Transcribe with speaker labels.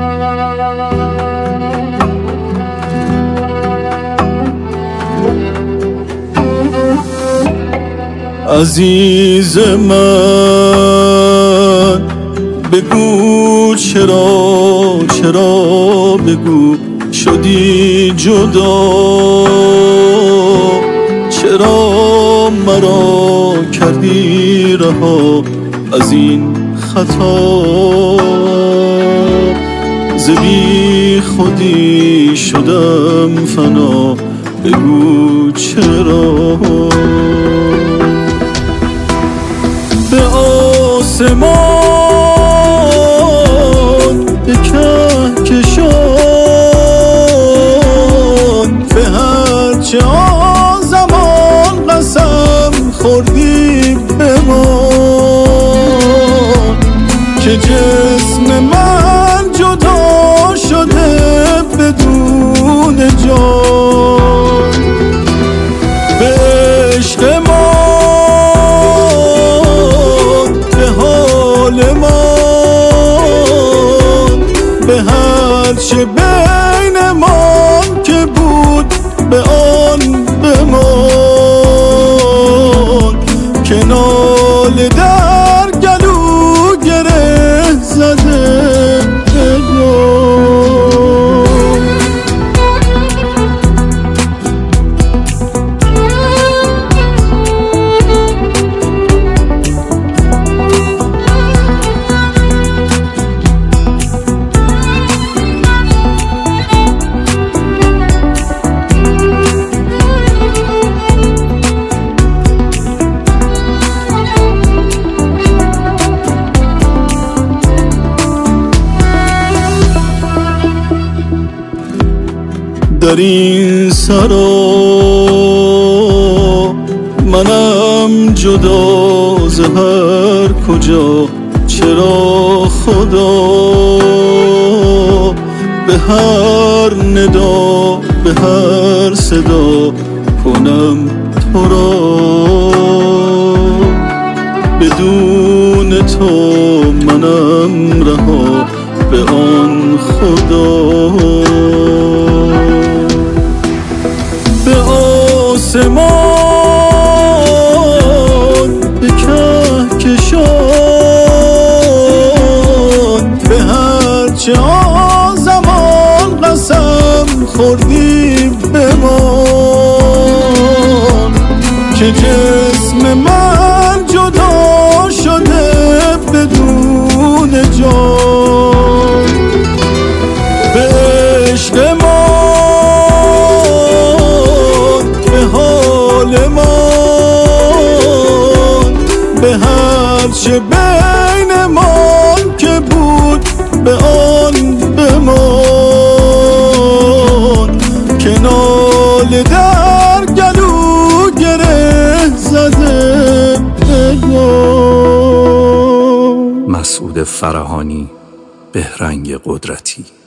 Speaker 1: عزیز من بگو چرا بگو شدی جدا، چرا مرا کردی رها از این خطا، ز بی خودی شدم فنا، بگو چرا. به آسمان به کهکشان، به هرچه آزمان قسم خوردی بمان، که جسم من جدا شده بدون جان. به عشق ما، به حال ما، به هرچه بین ما که بود به آن بمان، که ناله در گلو گره زده در این سرا منم جدا ز هر کجا، چرا خدا به هر ندا به هر صدا کنم تو را، بدون تو منم رها به آن خدا. به آسمان به کهکشان، به هرچه آزمان قسم خوردی بمان، که جسم من جدا شده بدون جان. به عشق ما، به هرچه بین ما که بود به آن بمان، که ناله در گلو گره زده بگو.
Speaker 2: مسعود فرهانی، بهرنگ قدرتی.